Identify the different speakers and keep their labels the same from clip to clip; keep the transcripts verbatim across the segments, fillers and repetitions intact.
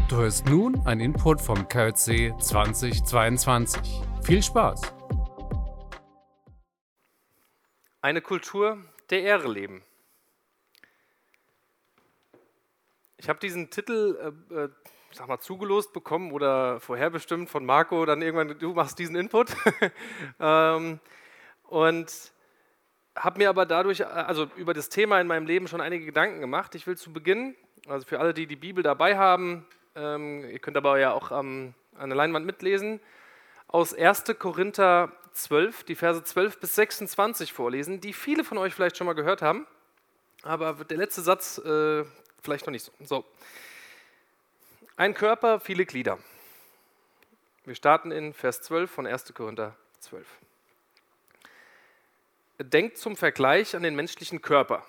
Speaker 1: Du hörst nun ein Input vom K J C zwanzig zweiundzwanzig. Viel Spaß!
Speaker 2: Eine Kultur der Ehre leben. Ich habe diesen Titel äh, äh, sag mal, zugelost bekommen oder vorherbestimmt von Marco, dann irgendwann, du machst diesen Input. ähm, und habe mir aber dadurch, also über das Thema in meinem Leben schon einige Gedanken gemacht. Ich will zu Beginn, also für alle, die die Bibel dabei haben, ähm, ihr könnt aber ja auch ähm, an der Leinwand mitlesen, aus erster Korinther zwölf, die Verse zwölf bis sechsundzwanzig vorlesen, die viele von euch vielleicht schon mal gehört haben, aber der letzte Satz äh, vielleicht noch nicht so. So. Ein Körper, viele Glieder. Wir starten in Vers zwölf von erster Korinther zwölf. Denkt zum Vergleich an den menschlichen Körper.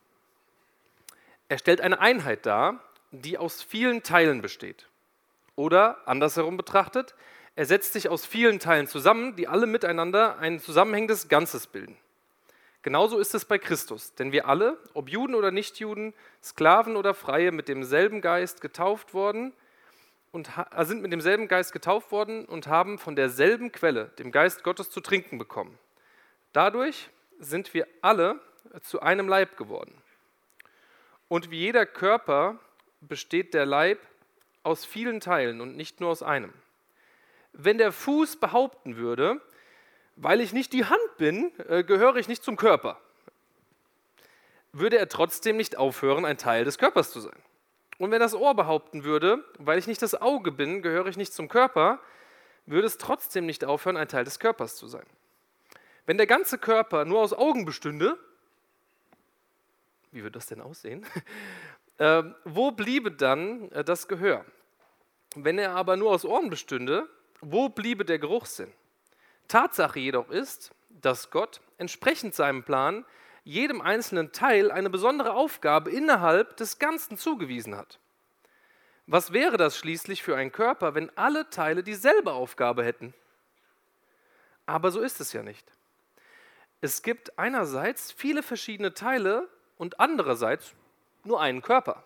Speaker 2: Er stellt eine Einheit dar, die aus vielen Teilen besteht. Oder, andersherum betrachtet, er setzt sich aus vielen Teilen zusammen, die alle miteinander ein zusammenhängendes Ganzes bilden. Genauso ist es bei Christus, denn wir alle, ob Juden oder Nichtjuden, Sklaven oder Freie, mit demselben Geist getauft worden und ha- sind mit demselben Geist getauft worden und haben von derselben Quelle, dem Geist Gottes, zu trinken bekommen. Dadurch sind wir alle zu einem Leib geworden. Und wie jeder Körper besteht der Leib aus vielen Teilen und nicht nur aus einem. Wenn der Fuß behaupten würde, weil ich nicht die Hand bin, äh, gehöre ich nicht zum Körper, würde er trotzdem nicht aufhören, ein Teil des Körpers zu sein. Und wenn das Ohr behaupten würde, weil ich nicht das Auge bin, gehöre ich nicht zum Körper, würde es trotzdem nicht aufhören, ein Teil des Körpers zu sein. Wenn der ganze Körper nur aus Augen bestünde, wie würde das denn aussehen? äh, wo bliebe dann äh, das Gehör? Wenn er aber nur aus Ohren bestünde, wo bliebe der Geruchssinn? Tatsache jedoch ist, dass Gott entsprechend seinem Plan jedem einzelnen Teil eine besondere Aufgabe innerhalb des Ganzen zugewiesen hat. Was wäre das schließlich für ein Körper, wenn alle Teile dieselbe Aufgabe hätten? Aber so ist es ja nicht. Es gibt einerseits viele verschiedene Teile und andererseits nur einen Körper.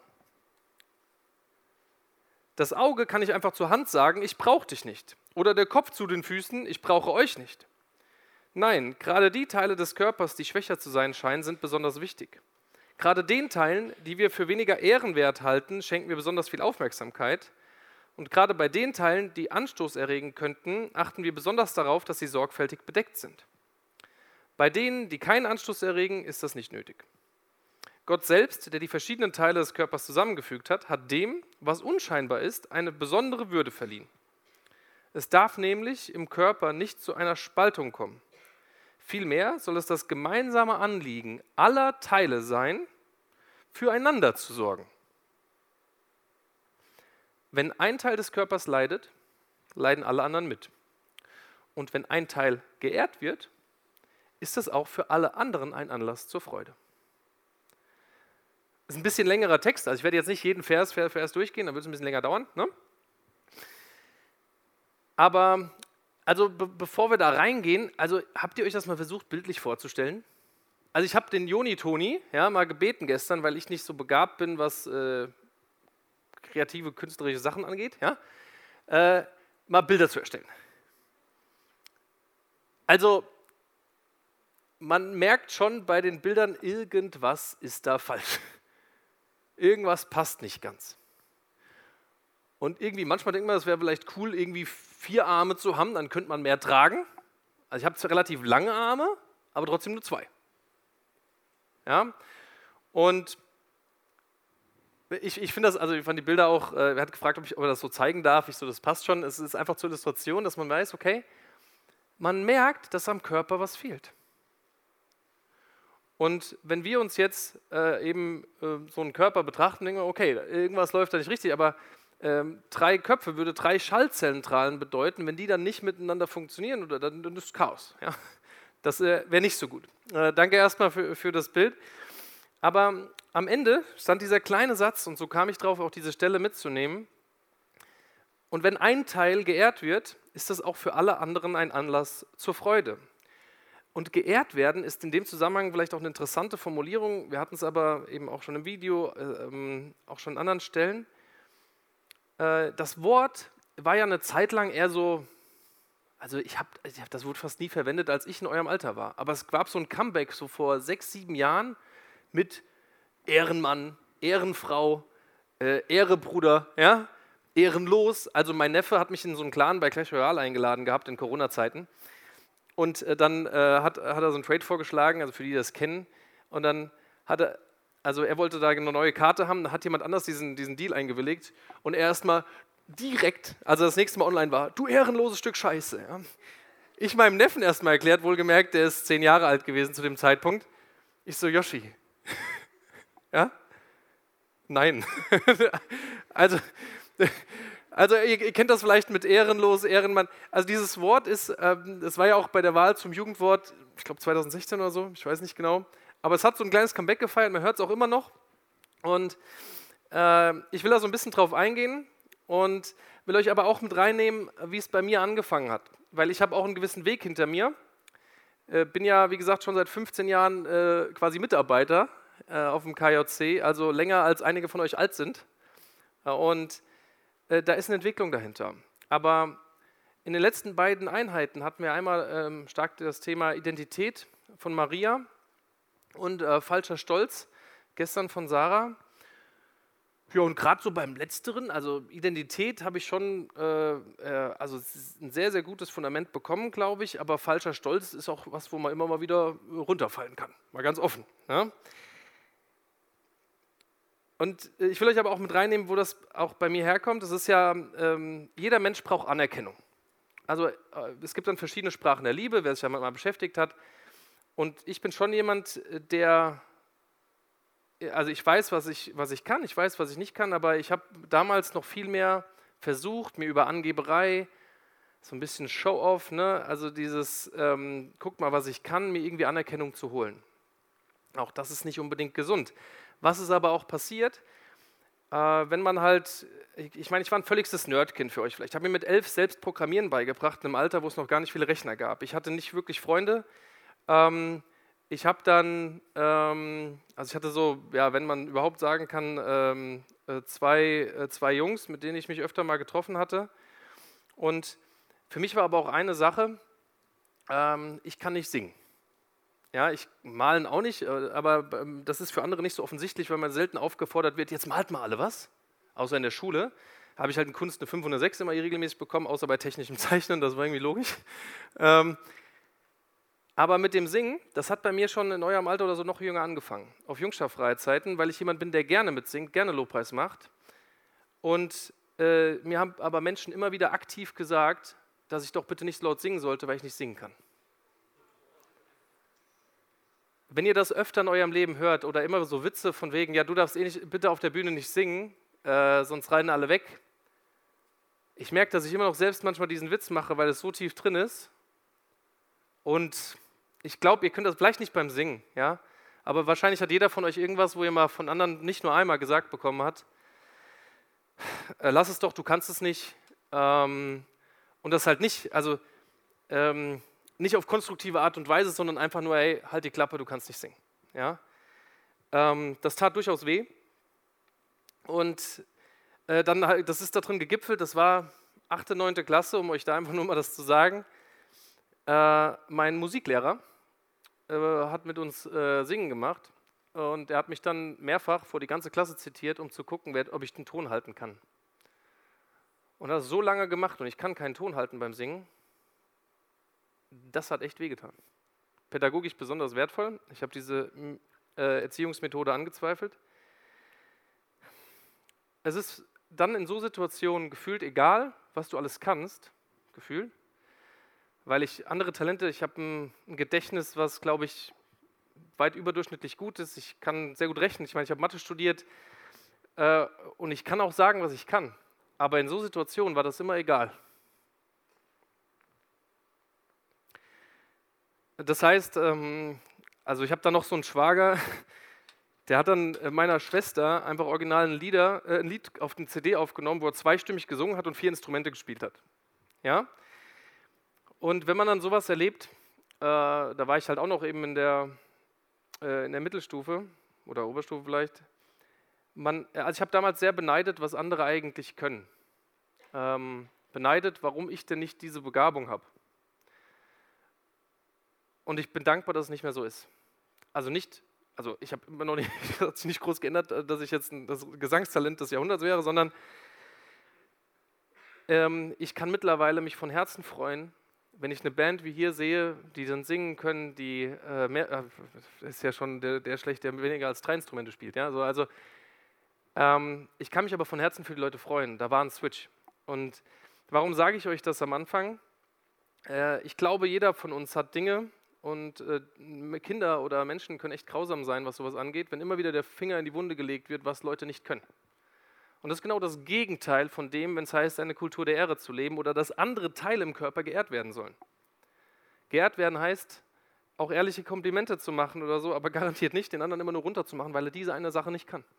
Speaker 2: Das Auge kann ich einfach zur Hand sagen, ich brauche dich nicht. Oder der Kopf zu den Füßen, ich brauche euch nicht. Nein, gerade die Teile des Körpers, die schwächer zu sein scheinen, sind besonders wichtig. Gerade den Teilen, die wir für weniger ehrenwert halten, schenken wir besonders viel Aufmerksamkeit. Und gerade bei den Teilen, die Anstoß erregen könnten, achten wir besonders darauf, dass sie sorgfältig bedeckt sind. Bei denen, die keinen Anstoß erregen, ist das nicht nötig. Gott selbst, der die verschiedenen Teile des Körpers zusammengefügt hat, hat dem, was unscheinbar ist, eine besondere Würde verliehen. Es darf nämlich im Körper nicht zu einer Spaltung kommen. Vielmehr soll es das gemeinsame Anliegen aller Teile sein, füreinander zu sorgen. Wenn ein Teil des Körpers leidet, leiden alle anderen mit. Und wenn ein Teil geehrt wird, ist das auch für alle anderen ein Anlass zur Freude. Das ist ein bisschen längerer Text, also ich werde jetzt nicht jeden Vers für Vers durchgehen, dann wird es ein bisschen länger dauern. Ne? Aber also be- bevor wir da reingehen, also habt ihr euch das mal versucht, bildlich vorzustellen? Also ich habe den Joni Toni ja, mal gebeten gestern, weil ich nicht so begabt bin, was äh, kreative, künstlerische Sachen angeht, ja, äh, mal Bilder zu erstellen. Also man merkt schon bei den Bildern, irgendwas ist da falsch. Irgendwas passt nicht ganz. Und irgendwie, manchmal denkt man, es wäre vielleicht cool, irgendwie vier Arme zu haben, dann könnte man mehr tragen. Also ich habe zwar relativ lange Arme, aber trotzdem nur zwei. Ja? Und ich, ich finde das, also ich fand die Bilder auch, äh, er hat gefragt, ob ich ob er das so zeigen darf. Ich so, das passt schon. Es ist einfach zur Illustration, dass man weiß, okay, man merkt, dass am Körper was fehlt. Und wenn wir uns jetzt äh, eben äh, so einen Körper betrachten, denken wir, okay, irgendwas läuft da nicht richtig, aber ähm, drei Köpfe würde drei Schallzentralen bedeuten, wenn die dann nicht miteinander funktionieren, oder dann, dann ist Chaos. Ja? Das äh, wäre nicht so gut. Äh, danke erstmal für, für das Bild. Aber am Ende stand dieser kleine Satz, und so kam ich drauf, auch diese Stelle mitzunehmen. Und wenn ein Teil geehrt wird, ist das auch für alle anderen ein Anlass zur Freude. Und geehrt werden ist in dem Zusammenhang vielleicht auch eine interessante Formulierung. Wir hatten es aber eben auch schon im Video, äh, auch schon an anderen Stellen. äh, das Wort war ja eine Zeit lang eher so, also ich habe ich hab das Wort fast nie verwendet, als ich in eurem Alter war. Aber es gab so ein Comeback so vor sechs, sieben Jahren mit Ehrenmann, Ehrenfrau, äh, Ehrebruder, ja, ehrenlos. Also mein Neffe hat mich in so einen Clan bei Clash Royale eingeladen gehabt in Corona-Zeiten. Und äh, dann äh, hat, hat er so einen Trade vorgeschlagen, also für die, die das kennen. Und dann hat er, also er wollte da eine neue Karte haben, da hat jemand anders diesen, diesen Deal eingewilligt. Und er erstmal direkt, als er das nächste Mal online war, du ehrenloses Stück Scheiße. Ja. Ich meinem Neffen erstmal erklärt, wohlgemerkt, der ist zehn Jahre alt gewesen zu dem Zeitpunkt. Ich so, Yoshi, ja? Nein. also, also ihr, ihr kennt das vielleicht mit ehrenlos, Ehrenmann. Also dieses Wort ist, ähm, das war ja auch bei der Wahl zum Jugendwort, ich glaube zwanzig sechzehn oder so, ich weiß nicht genau. Aber es hat so ein kleines Comeback gefeiert, man hört es auch immer noch. Und äh, ich will da so ein bisschen drauf eingehen und will euch aber auch mit reinnehmen, wie es bei mir angefangen hat. Weil ich habe auch einen gewissen Weg hinter mir. Äh, bin ja, wie gesagt, schon seit fünfzehn Jahren äh, quasi Mitarbeiter äh, auf dem K J C, also länger als einige von euch alt sind. Äh, und äh, da ist eine Entwicklung dahinter. Aber in den letzten beiden Einheiten hatten wir einmal ähm, stark das Thema Identität von Maria und äh, falscher Stolz, gestern von Sarah. Ja, und gerade so beim Letzteren, also Identität, habe ich schon äh, äh, also ein sehr, sehr gutes Fundament bekommen, glaube ich, aber falscher Stolz ist auch was, wo man immer mal wieder runterfallen kann, mal ganz offen. Ja? Und ich will euch aber auch mit reinnehmen, wo das auch bei mir herkommt. Das ist ja, ähm, jeder Mensch braucht Anerkennung. Also äh, es gibt dann verschiedene Sprachen der Liebe, wer sich damit mal beschäftigt hat. Und ich bin schon jemand, der... Also ich weiß, was ich, was ich kann, ich weiß, was ich nicht kann, aber ich habe damals noch viel mehr versucht, mir über Angeberei, so ein bisschen Show-off, ne? Also dieses, ähm, guck mal, was ich kann, mir irgendwie Anerkennung zu holen. Auch das ist nicht unbedingt gesund. Was ist aber auch passiert, äh, wenn man halt, ich, ich meine, ich war ein völligstes Nerdkind für euch vielleicht. Ich habe mir mit elf selbst Programmieren beigebracht, in einem Alter, wo es noch gar nicht viele Rechner gab. Ich hatte nicht wirklich Freunde. Ähm, Ich habe dann, ähm, also ich hatte so, ja, wenn man überhaupt sagen kann, ähm, äh, zwei, äh, zwei Jungs, mit denen ich mich öfter mal getroffen hatte. Und für mich war aber auch eine Sache, ähm, ich kann nicht singen. Ja, ich malen auch nicht, äh, aber ähm, das ist für andere nicht so offensichtlich, weil man selten aufgefordert wird, jetzt malt mal alle was, außer in der Schule. Habe ich halt in Kunst eine fünf und eine sechs immer regelmäßig bekommen, außer bei technischem Zeichnen, das war irgendwie logisch. Ähm, Aber mit dem Singen, das hat bei mir schon in eurem Alter oder so noch jünger angefangen, auf Jungschaftsfreizeiten, weil ich jemand bin, der gerne mitsingt, gerne Lobpreis macht. Und äh, mir haben aber Menschen immer wieder aktiv gesagt, dass ich doch bitte nicht laut singen sollte, weil ich nicht singen kann. Wenn ihr das öfter in eurem Leben hört oder immer so Witze von wegen, ja, du darfst eh nicht, bitte auf der Bühne nicht singen, äh, sonst rennen alle weg. Ich merke, dass ich immer noch selbst manchmal diesen Witz mache, weil es so tief drin ist. Und ich glaube, ihr könnt das vielleicht nicht beim Singen, ja? Aber wahrscheinlich hat jeder von euch irgendwas, wo ihr mal von anderen nicht nur einmal gesagt bekommen habt, äh, lass es doch, du kannst es nicht. Ähm, und das halt nicht, also ähm, nicht auf konstruktive Art und Weise, sondern einfach nur, hey, halt die Klappe, du kannst nicht singen. Ja? Ähm, das tat durchaus weh. Und äh, dann, das ist da drin gegipfelt, das war achte, neunte Klasse, um euch da einfach nur mal das zu sagen. Äh, mein Musiklehrer äh, hat mit uns äh, Singen gemacht und er hat mich dann mehrfach vor die ganze Klasse zitiert, um zu gucken, wer, ob ich den Ton halten kann. Und er hat das so lange gemacht und ich kann keinen Ton halten beim Singen. Das hat echt wehgetan. Pädagogisch besonders wertvoll. Ich habe diese äh, Erziehungsmethode angezweifelt. Es ist dann in so Situationen gefühlt egal, was du alles kannst, gefühlt, weil ich andere Talente, ich habe ein, ein Gedächtnis, was, glaube ich, weit überdurchschnittlich gut ist. Ich kann sehr gut rechnen. Ich meine, ich habe Mathe studiert äh, und ich kann auch sagen, was ich kann. Aber in so Situationen war das immer egal. Das heißt, ähm, also ich habe da noch so einen Schwager, der hat dann meiner Schwester einfach originalen Lieder, äh, ein Lied auf den C D aufgenommen, wo er zweistimmig gesungen hat und vier Instrumente gespielt hat. Ja? Und wenn man dann sowas erlebt, äh, da war ich halt auch noch eben in der, äh, in der Mittelstufe oder Oberstufe vielleicht, man, also ich habe damals sehr beneidet, was andere eigentlich können. ähm, beneidet, warum ich denn nicht diese Begabung habe. Und ich bin dankbar, dass es nicht mehr so ist. Also nicht, also ich habe immer noch nicht, hat sich nicht groß geändert, dass ich jetzt ein, das Gesangstalent des Jahrhunderts wäre, sondern ähm, ich kann mittlerweile mich von Herzen freuen, wenn ich eine Band wie hier sehe, die dann singen können, die äh, mehr, äh, ist ja schon der, der schlecht, der weniger als drei Instrumente spielt. Ja? So, also ähm, ich kann mich aber von Herzen für die Leute freuen. Da war ein Switch. Und warum sage ich euch das am Anfang? Äh, ich glaube, jeder von uns hat Dinge und äh, Kinder oder Menschen können echt grausam sein, was sowas angeht, wenn immer wieder der Finger in die Wunde gelegt wird, was Leute nicht können. Und das ist genau das Gegenteil von dem, wenn es heißt, eine Kultur der Ehre zu leben oder dass andere Teile im Körper geehrt werden sollen. Geehrt werden heißt, auch ehrliche Komplimente zu machen oder so, aber garantiert nicht, den anderen immer nur runterzumachen, weil er diese eine Sache nicht kann.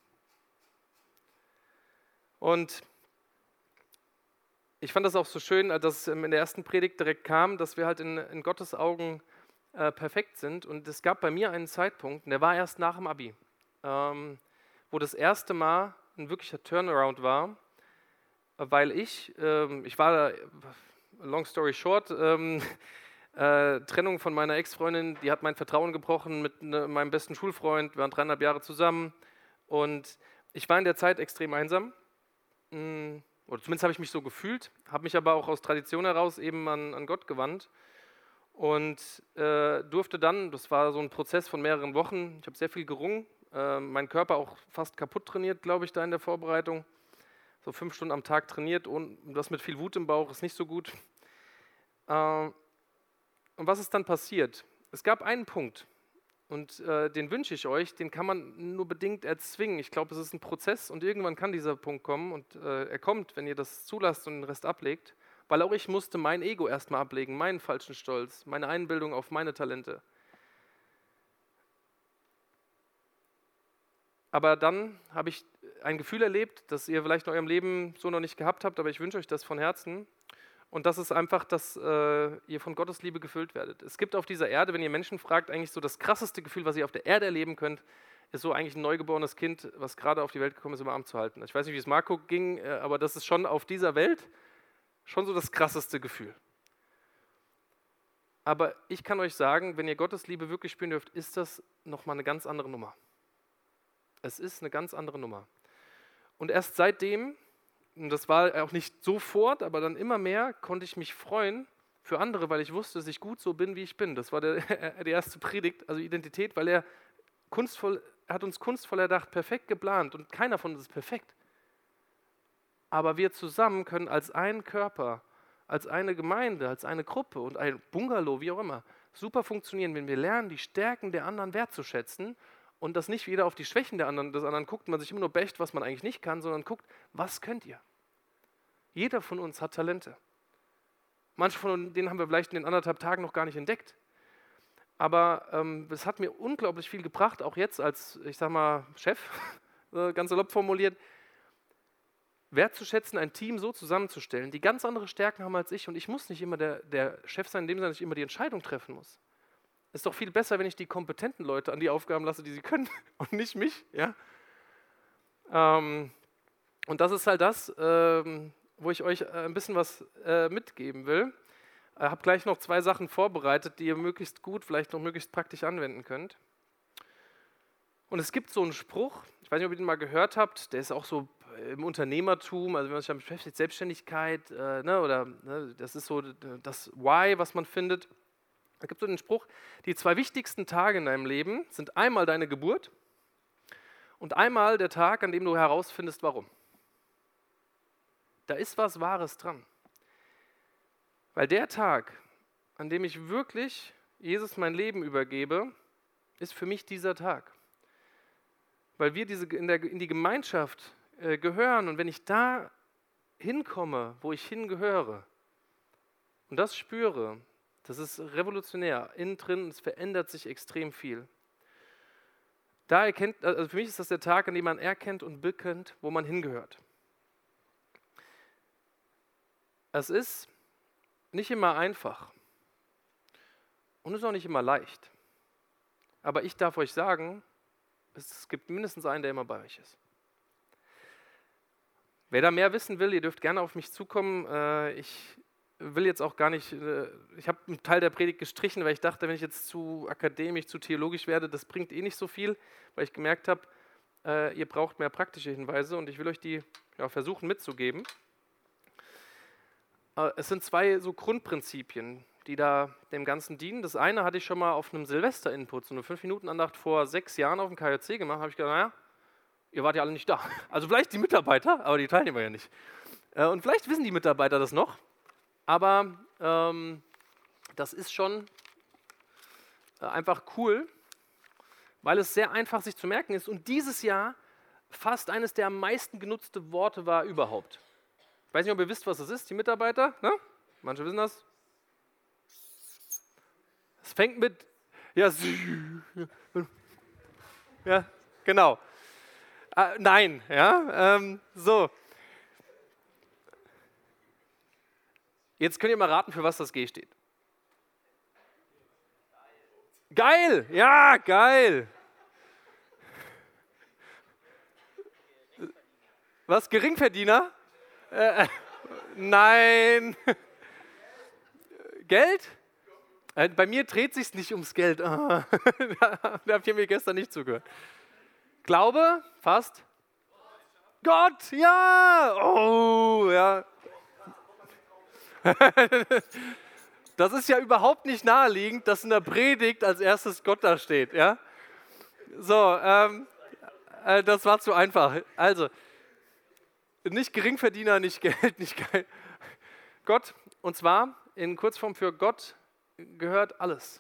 Speaker 2: Und ich fand das auch so schön, dass es in der ersten Predigt direkt kam, dass wir halt in, in Gottes Augen äh, perfekt sind. Und es gab bei mir einen Zeitpunkt, und der war erst nach dem Abi, ähm, wo das erste Mal ein wirklicher Turnaround war, weil ich, ähm, ich war da, long story short, ähm, äh, Trennung von meiner Ex-Freundin, die hat mein Vertrauen gebrochen mit ne, meinem besten Schulfreund, wir waren dreieinhalb Jahre zusammen und ich war in der Zeit extrem einsam, mh, oder zumindest habe ich mich so gefühlt, habe mich aber auch aus Tradition heraus eben an, an Gott gewandt und äh, durfte dann, das war so ein Prozess von mehreren Wochen, ich habe sehr viel gerungen, äh, meinen Körper auch fast kaputt trainiert, glaube ich, da in der Vorbereitung, so fünf Stunden am Tag trainiert und das mit viel Wut im Bauch ist nicht so gut. Äh, und was ist dann passiert? Es gab einen Punkt und äh, den wünsche ich euch, den kann man nur bedingt erzwingen. Ich glaube, es ist ein Prozess und irgendwann kann dieser Punkt kommen und äh, er kommt, wenn ihr das zulasst und den Rest ablegt, weil auch ich musste mein Ego erstmal ablegen, meinen falschen Stolz, meine Einbildung auf meine Talente. Aber dann habe ich ein Gefühl erlebt, das ihr vielleicht in eurem Leben so noch nicht gehabt habt, aber ich wünsche euch das von Herzen. Und das ist einfach, dass äh, ihr von Gottes Liebe gefüllt werdet. Es gibt auf dieser Erde, wenn ihr Menschen fragt, eigentlich so das krasseste Gefühl, was ihr auf der Erde erleben könnt, ist so eigentlich ein neugeborenes Kind, was gerade auf die Welt gekommen ist, im Arm zu halten. Ich weiß nicht, wie es Marco ging, äh, aber das ist schon auf dieser Welt schon so das krasseste Gefühl. Aber ich kann euch sagen, wenn ihr Gottes Liebe wirklich spüren dürft, ist das nochmal eine ganz andere Nummer. Es ist eine ganz andere Nummer. Und erst seitdem, und das war auch nicht sofort, aber dann immer mehr, konnte ich mich freuen für andere, weil ich wusste, dass ich gut so bin, wie ich bin. Das war der, die erste Predigt, also Identität, weil er kunstvoll, er hat uns kunstvoll erdacht, perfekt geplant und keiner von uns ist perfekt. Aber wir zusammen können als ein Körper, als eine Gemeinde, als eine Gruppe und ein Bungalow, wie auch immer, super funktionieren, wenn wir lernen, die Stärken der anderen wertzuschätzen. Und dass nicht jeder auf die Schwächen der anderen, des anderen guckt, man sich immer nur bächt, was man eigentlich nicht kann, sondern guckt, was könnt ihr? Jeder von uns hat Talente. Manche von denen haben wir vielleicht in den anderthalb Tagen noch gar nicht entdeckt. Aber ähm, es hat mir unglaublich viel gebracht, auch jetzt als, ich sag mal, Chef, ganz salopp formuliert, wertzuschätzen, ein Team so zusammenzustellen, die ganz andere Stärken haben als ich. Und ich muss nicht immer der, der Chef sein, in dem Sinne, dass ich immer die Entscheidung treffen muss. Ist doch viel besser, wenn ich die kompetenten Leute an die Aufgaben lasse, die sie können und nicht mich. Ja? Ähm, und das ist halt das, ähm, wo ich euch äh, ein bisschen was äh, mitgeben will. Ich äh, habe gleich noch zwei Sachen vorbereitet, die ihr möglichst gut, vielleicht noch möglichst praktisch anwenden könnt. Und es gibt so einen Spruch, ich weiß nicht, ob ihr den mal gehört habt, der ist auch so im Unternehmertum, also wenn man sich damit beschäftigt, Selbstständigkeit, äh, ne, oder ne, das ist so das Why, was man findet. Da gibt es so den Spruch, die zwei wichtigsten Tage in deinem Leben sind einmal deine Geburt und einmal der Tag, an dem du herausfindest, warum. Da ist was Wahres dran. Weil der Tag, an dem ich wirklich Jesus mein Leben übergebe, ist für mich dieser Tag. Weil wir diese, in, der, in die Gemeinschaft äh, gehören und wenn ich da hinkomme, wo ich hingehöre und das spüre, das ist revolutionär, innen drin, es verändert sich extrem viel. Da erkennt, also für mich ist das der Tag, an dem man erkennt und bekennt, wo man hingehört. Es ist nicht immer einfach und es ist auch nicht immer leicht. Aber ich darf euch sagen, es gibt mindestens einen, der immer bei euch ist. Wer da mehr wissen will, ihr dürft gerne auf mich zukommen. Äh, ich will jetzt auch gar nicht, äh, ich habe einen Teil der Predigt gestrichen, weil ich dachte, wenn ich jetzt zu akademisch, zu theologisch werde, das bringt eh nicht so viel, weil ich gemerkt habe, äh, ihr braucht mehr praktische Hinweise und ich will euch die ja, versuchen mitzugeben. Äh, es sind zwei so Grundprinzipien, die da dem Ganzen dienen. Das eine hatte ich schon mal auf einem Silvester-Input, so eine fünf Minuten Andacht vor sechs Jahren auf dem K J C gemacht, habe ich gedacht, naja, ihr wart ja alle nicht da. Also vielleicht die Mitarbeiter, aber die Teilnehmer ja nicht. Äh, und vielleicht wissen die Mitarbeiter das noch, aber ähm, das ist schon äh, einfach cool, weil es sehr einfach sich zu merken ist und dieses Jahr fast eines der am meisten genutzte Worte war überhaupt. Ich weiß nicht, ob ihr wisst, was das ist, die Mitarbeiter. Ne? Manche wissen das. Es fängt mit, ja, ja genau. Äh, nein, ja, ähm, so. Jetzt könnt ihr mal raten, für was das G steht. Geil, ja, geil. Was, Geringverdiener? Äh, nein. Geld? Äh, bei mir dreht sich nicht ums Geld. Ah, da habt ihr mir gestern nicht zugehört. Glaube? Fast? Gott, ja! Oh, ja. Das ist ja überhaupt nicht naheliegend, dass in der Predigt als erstes Gott da steht. Ja? So, ähm, äh, das war zu einfach. Also, nicht Geringverdiener, nicht Geld, nicht Geld. Gott, und zwar in Kurzform für Gott gehört alles.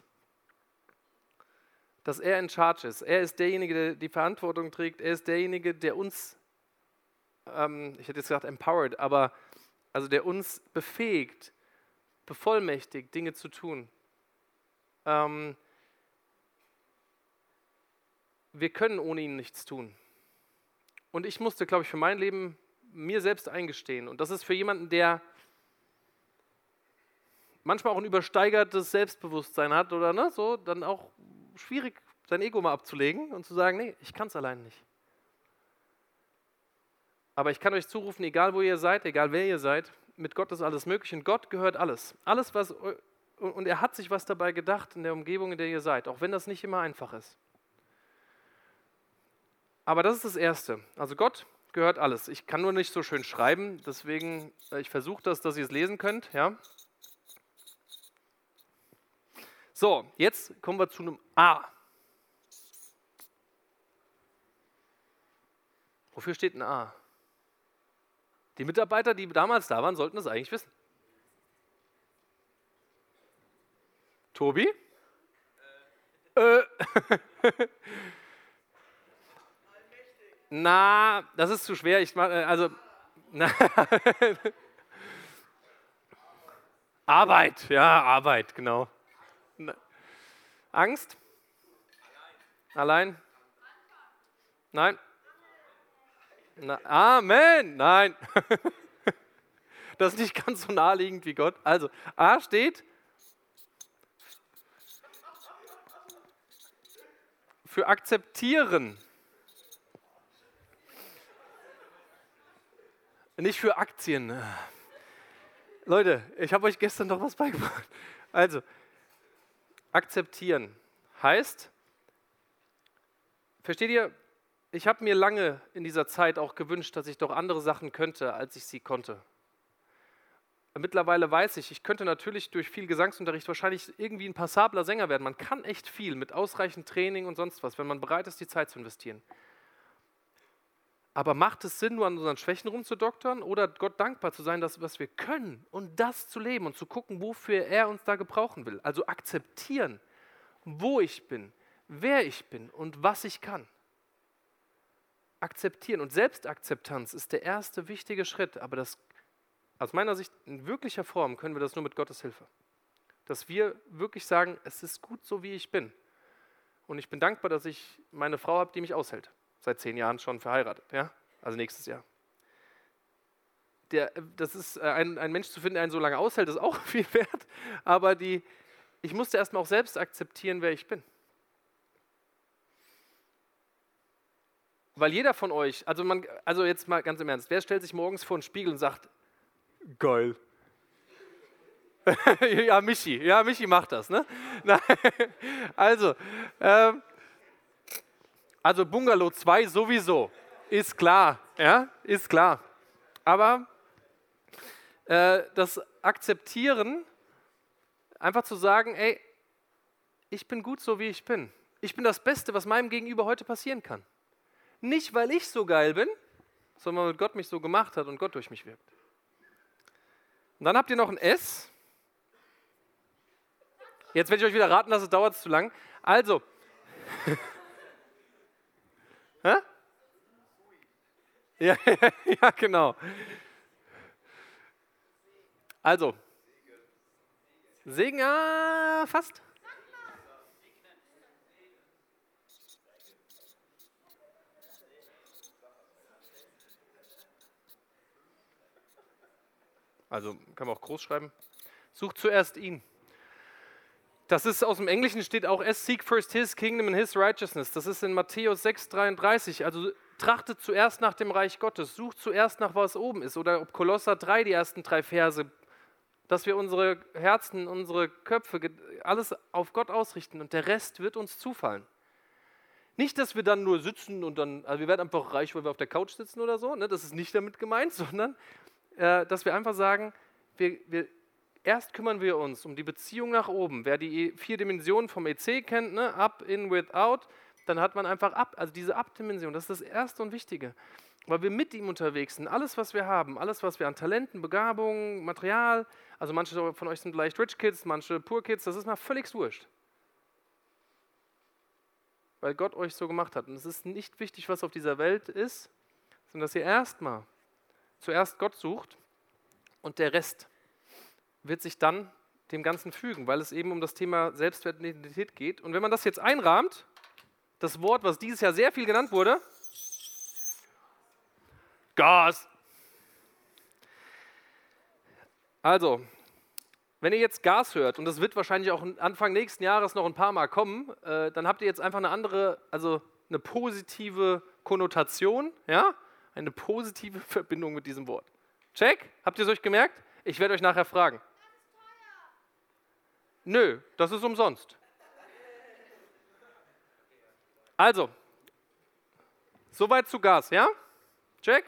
Speaker 2: Dass er in charge ist. Er ist derjenige, der die Verantwortung trägt. Er ist derjenige, der uns, ähm, ich hätte jetzt gesagt empowered, aber also der uns befähigt, bevollmächtigt, Dinge zu tun. Ähm, wir können ohne ihn nichts tun. Und ich musste, glaube ich, für mein Leben mir selbst eingestehen. Und das ist für jemanden, der manchmal auch ein übersteigertes Selbstbewusstsein hat oder ne, so, dann auch schwierig, sein Ego mal abzulegen und zu sagen, nee, ich kann es allein nicht. Aber ich kann euch zurufen, egal wo ihr seid, egal wer ihr seid, mit Gott ist alles möglich und Gott gehört alles. Alles, was, und er hat sich was dabei gedacht in der Umgebung, in der ihr seid, auch wenn das nicht immer einfach ist. Aber das ist das Erste. Also Gott gehört alles. Ich kann nur nicht so schön schreiben, deswegen, ich versuche das, dass ihr es lesen könnt. Ja. So, jetzt kommen wir zu einem A. Wofür steht ein A? Die Mitarbeiter, die damals da waren, sollten das eigentlich wissen. Tobi? Äh. äh. Na, das ist zu schwer. Ich mach, also, na. Arbeit, ja, Arbeit, genau. Angst? Allein? Nein? Na, Amen, nein. Das ist nicht ganz so naheliegend wie Gott. Also, A steht für akzeptieren. Nicht für Aktien. Leute, ich habe euch gestern noch was beigebracht. Also, akzeptieren heißt, versteht ihr, ich habe mir lange in dieser Zeit auch gewünscht, dass ich doch andere Sachen könnte, als ich sie konnte. Mittlerweile weiß ich, ich könnte natürlich durch viel Gesangsunterricht wahrscheinlich irgendwie ein passabler Sänger werden. Man kann echt viel mit ausreichend Training und sonst was, wenn man bereit ist, die Zeit zu investieren. Aber macht es Sinn, nur an unseren Schwächen rumzudoktern oder Gott dankbar zu sein, dass was wir können und das zu leben und zu gucken, wofür er uns da gebrauchen will? Also akzeptieren, wo ich bin, wer ich bin und was ich kann. Akzeptieren und Selbstakzeptanz ist der erste wichtige Schritt, aber das, aus meiner Sicht in wirklicher Form können wir das nur mit Gottes Hilfe. Dass wir wirklich sagen, es ist gut so, wie ich bin. Und ich bin dankbar, dass ich meine Frau habe, die mich aushält. Seit zehn Jahren schon verheiratet, ja? Also nächstes Jahr. Der, das ist ein, ein Mensch zu finden, der einen so lange aushält, ist auch viel wert. Aber die, ich musste erstmal auch selbst akzeptieren, wer ich bin. weil jeder von euch, also, man, also jetzt mal ganz im Ernst, wer stellt sich morgens vor den Spiegel und sagt, geil. ja, Michi, ja, Michi macht das, ne? also, ähm, also Bungalow zwei sowieso, ist klar, ja, ist klar. Aber äh, das Akzeptieren, einfach zu sagen, ey, ich bin gut so, wie ich bin. Ich bin das Beste, was meinem Gegenüber heute passieren kann. Nicht, weil ich so geil bin, sondern weil Gott mich so gemacht hat und Gott durch mich wirkt. Und dann habt ihr noch ein S. Jetzt werde ich euch wieder raten lassen, es dauert zu lang. Also. Hä? Ja, ja, genau. Also. Segen, ah, fast. Also kann man auch groß schreiben. Sucht zuerst ihn. Das ist aus dem Englischen, steht auch as seek first his kingdom and his righteousness. Das ist in Matthäus sechs dreiunddreißig. Also trachtet zuerst nach dem Reich Gottes. Sucht zuerst nach, was oben ist. Oder ob Kolosser drei, die ersten drei Verse. Dass wir unsere Herzen, unsere Köpfe, alles auf Gott ausrichten und der Rest wird uns zufallen. Nicht, dass wir dann nur sitzen und dann, also wir werden einfach reich, weil wir auf der Couch sitzen oder so. Ne? Das ist nicht damit gemeint, sondern äh, dass wir einfach sagen, wir, wir, erst kümmern wir uns um die Beziehung nach oben. Wer die vier Dimensionen vom E C kennt, ne? Up, In, Without, dann hat man einfach Up, also diese Up-Dimension, das ist das Erste und Wichtige. Weil wir mit ihm unterwegs sind, alles, was wir haben, alles, was wir an Talenten, Begabungen, Material, also manche von euch sind vielleicht Rich Kids, manche Poor Kids, das ist mal völlig wurscht. Weil Gott euch so gemacht hat. Und es ist nicht wichtig, was auf dieser Welt ist, sondern dass ihr erstmal zuerst Gott sucht und der Rest wird sich dann dem Ganzen fügen, weil es eben um das Thema Selbstwert und Identität geht. Und wenn man das jetzt einrahmt, das Wort, was dieses Jahr sehr viel genannt wurde, Gas. Also, wenn ihr jetzt Gas hört, und das wird wahrscheinlich auch Anfang nächsten Jahres noch ein paar Mal kommen, äh, dann habt ihr jetzt einfach eine andere, also eine positive Konnotation, ja? Eine positive Verbindung mit diesem Wort. Check? Habt ihr es euch gemerkt? Ich werde euch nachher fragen. Nö, das ist umsonst. Also, soweit zu Gas, ja? Check?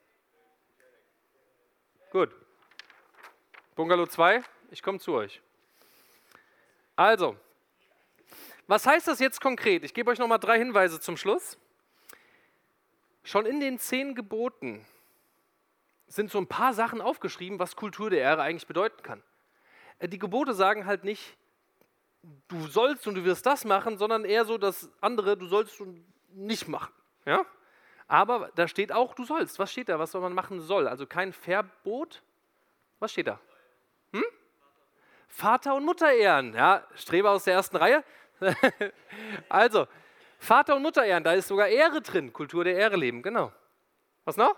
Speaker 2: Gut. Bungalow zwei, ich komme zu euch. Also, was heißt das jetzt konkret? Ich gebe euch nochmal drei Hinweise zum Schluss. Schon in den zehn Geboten sind so ein paar Sachen aufgeschrieben, was Kultur der Ehre eigentlich bedeuten kann. Die Gebote sagen halt nicht, du sollst und du wirst das machen, sondern eher so das andere, du sollst und nicht machen. Ja? Aber da steht auch, du sollst. Was steht da, was man machen soll? Also kein Verbot. Was steht da? Hm? Vater und Mutter ehren. Ja, Streber aus der ersten Reihe. Also, Vater und Mutter ehren, da ist sogar Ehre drin. Kultur der Ehre leben, genau. Was noch?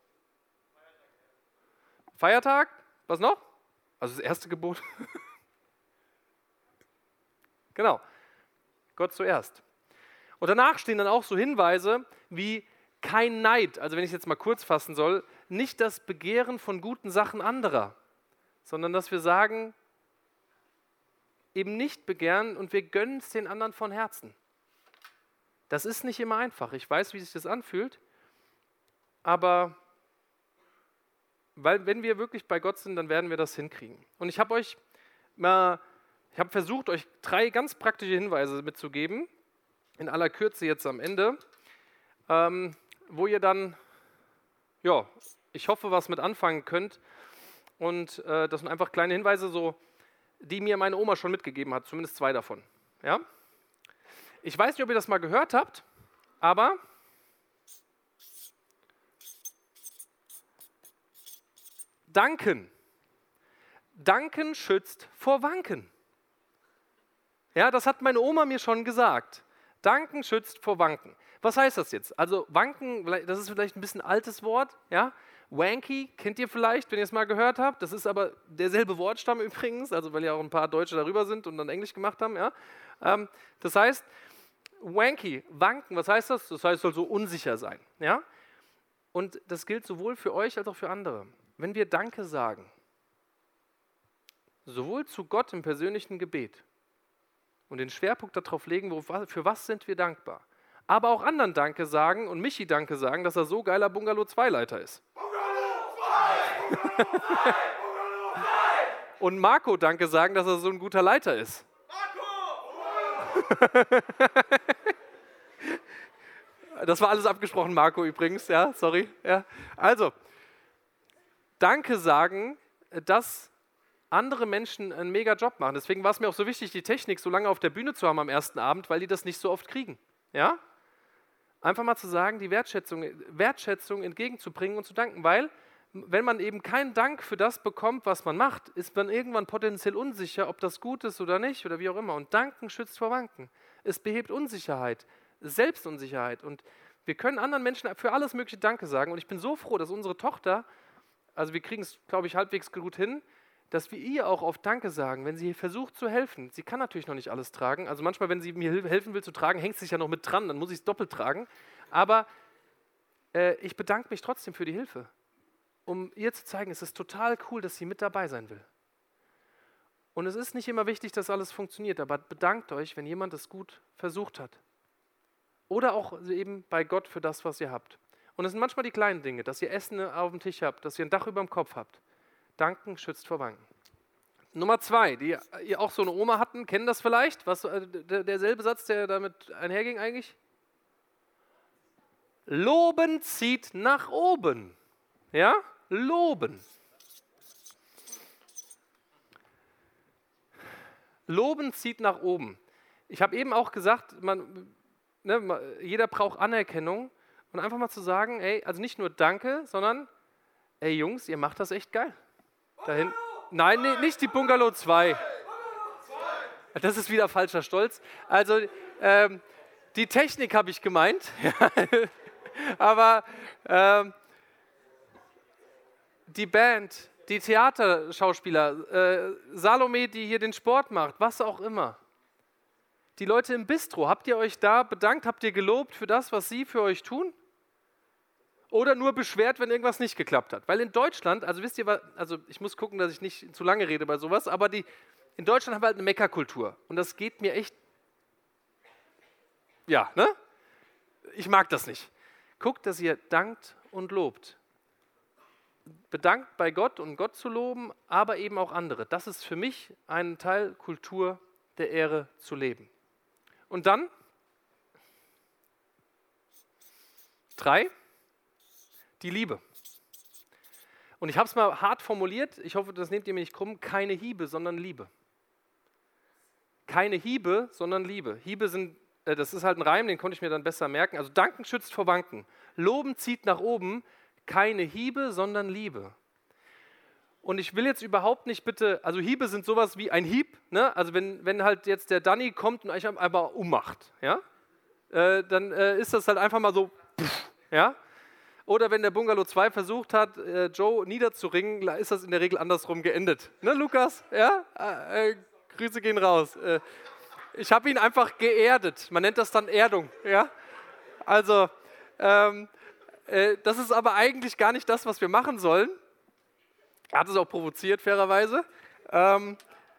Speaker 2: Feiertag. Was noch? Also das erste Gebot. Genau. Gott zuerst. Und danach stehen dann auch so Hinweise wie kein Neid, also wenn ich es jetzt mal kurz fassen soll, nicht das Begehren von guten Sachen anderer, sondern dass wir sagen, eben nicht begehren und wir gönnen es den anderen von Herzen. Das ist nicht immer einfach. Ich weiß, wie sich das anfühlt, aber weil wenn wir wirklich bei Gott sind, dann werden wir das hinkriegen. Und ich habe euch mal, ich habe versucht, euch drei ganz praktische Hinweise mitzugeben, in aller Kürze jetzt am Ende, ähm, wo ihr dann, ja, ich hoffe, was mit anfangen könnt. Und äh, das sind einfach kleine Hinweise, so, die mir meine Oma schon mitgegeben hat, zumindest zwei davon. Ja? Ich weiß nicht, ob ihr das mal gehört habt, aber Danken. Danken schützt vor Wanken. Ja, das hat meine Oma mir schon gesagt. Danken schützt vor Wanken. Was heißt das jetzt? Also Wanken, das ist vielleicht ein bisschen ein altes Wort, ja? Wanky kennt ihr vielleicht, wenn ihr es mal gehört habt. Das ist aber derselbe Wortstamm übrigens, also weil ja auch ein paar Deutsche darüber sind und dann Englisch gemacht haben. Ja? Ähm, das heißt, wanky, wanken, was heißt das? Das heißt also unsicher sein. Ja? Und das gilt sowohl für euch als auch für andere. Wenn wir Danke sagen, sowohl zu Gott im persönlichen Gebet und den Schwerpunkt darauf legen, wo, für was sind wir dankbar, aber auch anderen Danke sagen und Michi Danke sagen, dass er so geiler Bungalow zwei Leiter ist. Bungalow zwei! Bungalow zwei! Bungalow zwei! Und Marco Danke sagen, dass er so ein guter Leiter ist. Marco! Das war alles abgesprochen, Marco übrigens, ja, sorry. Ja. Also, Danke sagen, dass andere Menschen einen mega Job machen. Deswegen war es mir auch so wichtig, die Technik so lange auf der Bühne zu haben am ersten Abend, weil die das nicht so oft kriegen. Ja? Einfach mal zu sagen, die Wertschätzung, Wertschätzung entgegenzubringen und zu danken, weil wenn man eben keinen Dank für das bekommt, was man macht, ist man irgendwann potenziell unsicher, ob das gut ist oder nicht oder wie auch immer. Und Danken schützt vor Wanken. Es behebt Unsicherheit, Selbstunsicherheit. Und wir können anderen Menschen für alles mögliche Danke sagen. Und ich bin so froh, dass unsere Tochter, also wir kriegen es, glaube ich, halbwegs gut hin, dass wir ihr auch oft Danke sagen, wenn sie versucht zu helfen. Sie kann natürlich noch nicht alles tragen. Also manchmal, wenn sie mir helfen will zu tragen, hängt sie sich ja noch mit dran, dann muss ich es doppelt tragen. Aber äh, ich bedanke mich trotzdem für die Hilfe, um ihr zu zeigen, es ist total cool, dass sie mit dabei sein will. Und es ist nicht immer wichtig, dass alles funktioniert, aber bedankt euch, wenn jemand es gut versucht hat. Oder auch eben bei Gott für das, was ihr habt. Und es sind manchmal die kleinen Dinge, dass ihr Essen auf dem Tisch habt, dass ihr ein Dach über dem Kopf habt. Danken schützt vor Wanken. Nummer zwei, die ihr auch so eine Oma hatten, kennen das vielleicht? Was, äh, der, derselbe Satz, der damit einherging eigentlich? Loben zieht nach oben. Ja? Loben. Loben zieht nach oben. Ich habe eben auch gesagt, man, ne, jeder braucht Anerkennung. Und einfach mal zu sagen, ey, also nicht nur Danke, sondern, ey Jungs, ihr macht das echt geil. Dahin. Nein, nee, nicht die Bungalow zwei. Das ist wieder falscher Stolz. Also ähm, die Technik habe ich gemeint. Aber ähm, die Band, die Theaterschauspieler, äh, Salome, die hier den Sport macht, was auch immer. Die Leute im Bistro, habt ihr euch da bedankt, habt ihr gelobt für das, was sie für euch tun? Oder nur beschwert, wenn irgendwas nicht geklappt hat. Weil in Deutschland, also wisst ihr was, also ich muss gucken, dass ich nicht zu lange rede bei sowas, aber die, in Deutschland haben wir halt eine Meckerkultur. Und das geht mir echt, ja, ne? Ich mag das nicht. Guckt, dass ihr dankt und lobt. Bedankt bei Gott und Gott zu loben, aber eben auch andere. Das ist für mich ein Teil Kultur der Ehre zu leben. Und dann, drei, die Liebe. Und ich habe es mal hart formuliert, ich hoffe, das nehmt ihr mir nicht krumm, keine Hiebe, sondern Liebe. Keine Hiebe, sondern Liebe. Hiebe sind, äh, das ist halt ein Reim, den konnte ich mir dann besser merken. Also danken schützt vor Wanken. Loben zieht nach oben, keine Hiebe, sondern Liebe. Und ich will jetzt überhaupt nicht bitte, also Hiebe sind sowas wie ein Hieb, ne? Also wenn, wenn halt jetzt der Danny kommt und euch einfach ummacht, ja? Äh, dann äh, ist das halt einfach mal so, pff, ja? Oder wenn der Bungalow zwei versucht hat, äh, Joe niederzuringen, ist das in der Regel andersrum geendet. Ne, Lukas? Ja? Äh, äh, Grüße gehen raus. Äh, ich habe ihn einfach geerdet. Man nennt das dann Erdung. Ja? Also, ähm, äh, das ist aber eigentlich gar nicht das, was wir machen sollen. Er hat es auch provoziert, fairerweise. Ähm,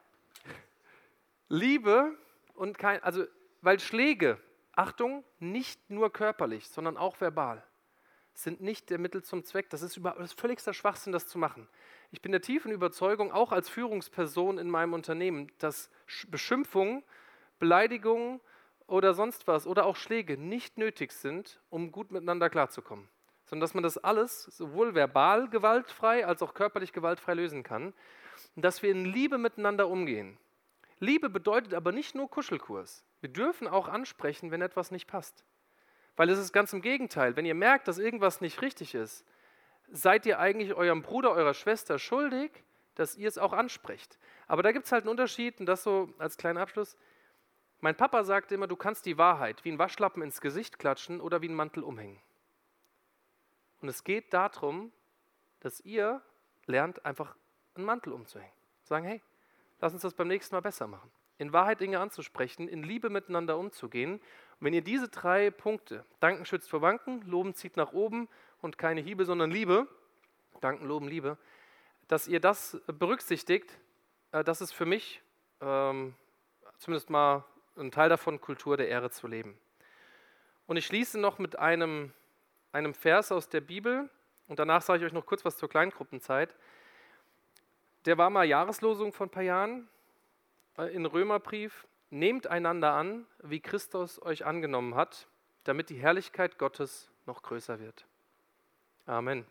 Speaker 2: Liebe und kein, also, weil Schläge, Achtung, nicht nur körperlich, sondern auch verbal, sind nicht der Mittel zum Zweck. Das ist, über, das ist völligster Schwachsinn, das zu machen. Ich bin der tiefen Überzeugung, auch als Führungsperson in meinem Unternehmen, dass Beschimpfungen, Beleidigungen oder sonst was oder auch Schläge nicht nötig sind, um gut miteinander klarzukommen. Sondern dass man das alles sowohl verbal gewaltfrei als auch körperlich gewaltfrei lösen kann. Und dass wir in Liebe miteinander umgehen. Liebe bedeutet aber nicht nur Kuschelkurs. Wir dürfen auch ansprechen, wenn etwas nicht passt. Weil es ist ganz im Gegenteil. Wenn ihr merkt, dass irgendwas nicht richtig ist, seid ihr eigentlich eurem Bruder, eurer Schwester schuldig, dass ihr es auch ansprecht. Aber da gibt es halt einen Unterschied, und das so als kleiner Abschluss. Mein Papa sagte immer, du kannst die Wahrheit wie ein Waschlappen ins Gesicht klatschen oder wie einen Mantel umhängen. Und es geht darum, dass ihr lernt, einfach einen Mantel umzuhängen. Sagen, hey, lass uns das beim nächsten Mal besser machen. in Wahrheit Dinge anzusprechen, in Liebe miteinander umzugehen. Und wenn ihr diese drei Punkte, Danken schützt vor Wanken, Loben zieht nach oben und keine Hiebe, sondern Liebe, Danken, Loben, Liebe, dass ihr das berücksichtigt, äh, das ist für mich ähm, zumindest mal ein Teil davon, Kultur der Ehre zu leben. Und ich schließe noch mit einem, einem Vers aus der Bibel und danach sage ich euch noch kurz was zur Kleingruppenzeit. Der war mal Jahreslosung vor ein paar Jahren äh, in Römerbrief. Nehmt einander an, wie Christus euch angenommen hat, damit die Herrlichkeit Gottes noch größer wird. Amen.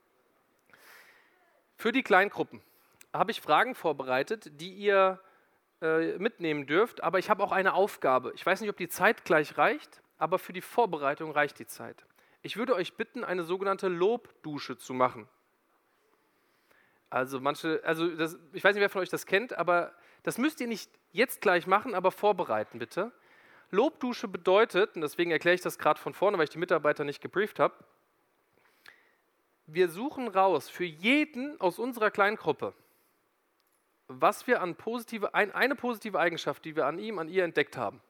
Speaker 2: Für die Kleingruppen habe ich Fragen vorbereitet, die ihr äh, mitnehmen dürft, aber ich habe auch eine Aufgabe. Ich weiß nicht, ob die Zeit gleich reicht, aber für die Vorbereitung reicht die Zeit. Ich würde euch bitten, eine sogenannte Lobdusche zu machen. Also manche, also das, ich weiß nicht, wer von euch das kennt, aber das müsst ihr nicht jetzt gleich machen, aber vorbereiten bitte. Lobdusche bedeutet, und deswegen erkläre ich das gerade von vorne, weil ich die Mitarbeiter nicht gebrieft habe, wir suchen raus für jeden aus unserer Kleingruppe, was wir an positive, ein, eine positive Eigenschaft, die wir an ihm, an ihr entdeckt haben.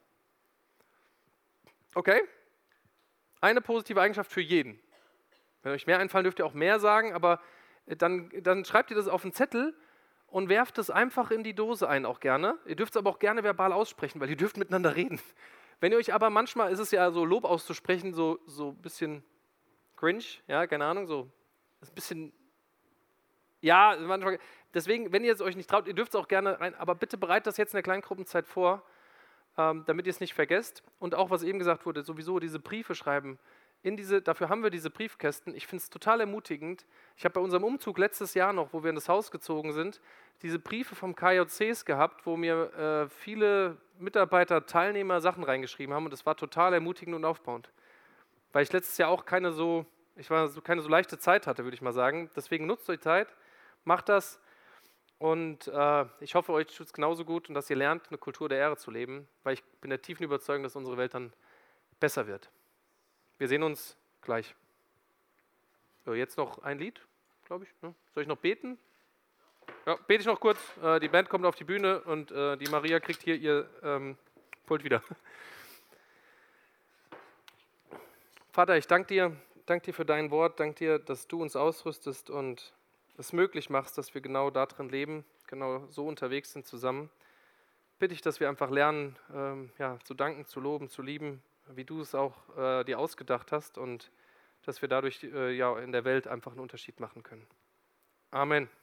Speaker 2: Okay? Eine positive Eigenschaft für jeden. Wenn euch mehr einfallen, dürft ihr auch mehr sagen, aber dann, dann schreibt ihr das auf einen Zettel und werft es einfach in die Dose ein, auch gerne. Ihr dürft es aber auch gerne verbal aussprechen, weil ihr dürft miteinander reden. Wenn ihr euch aber, manchmal ist es ja so, Lob auszusprechen, so so ein bisschen cringe, ja, keine Ahnung, so ist ein bisschen, ja, manchmal, deswegen, wenn ihr es euch nicht traut, ihr dürft es auch gerne rein, aber bitte bereitet das jetzt in der Kleingruppenzeit vor, ähm, damit ihr es nicht vergesst. Und auch, was eben gesagt wurde, sowieso diese Briefe schreiben, in diese, dafür haben wir diese Briefkästen. Ich finde es total ermutigend. Ich habe bei unserem Umzug letztes Jahr noch, wo wir in das Haus gezogen sind, diese Briefe vom K J Cs gehabt, wo mir äh, viele Mitarbeiter, Teilnehmer Sachen reingeschrieben haben und das war total ermutigend und aufbauend. Weil ich letztes Jahr auch keine so, ich war so, keine so leichte Zeit hatte, würde ich mal sagen. Deswegen nutzt euch Zeit, macht das und äh, ich hoffe, euch tut es genauso gut und dass ihr lernt, eine Kultur der Ehre zu leben, weil ich bin der tiefen Überzeugung, dass unsere Welt dann besser wird. Wir sehen uns gleich. So, jetzt noch ein Lied, glaube ich. Ne? Soll ich noch beten? Ja, bete ich noch kurz. Äh, die Band kommt auf die Bühne und äh, die Maria kriegt hier ihr ähm, Pult wieder. Vater, ich danke dir, danke dir für dein Wort, danke dir, dass du uns ausrüstest und es möglich machst, dass wir genau da drin leben, genau so unterwegs sind zusammen. Bitte ich, dass wir einfach lernen, ähm, ja, zu danken, zu loben, zu lieben, wie du es auch äh, dir ausgedacht hast und dass wir dadurch äh, ja, in der Welt einfach einen Unterschied machen können. Amen.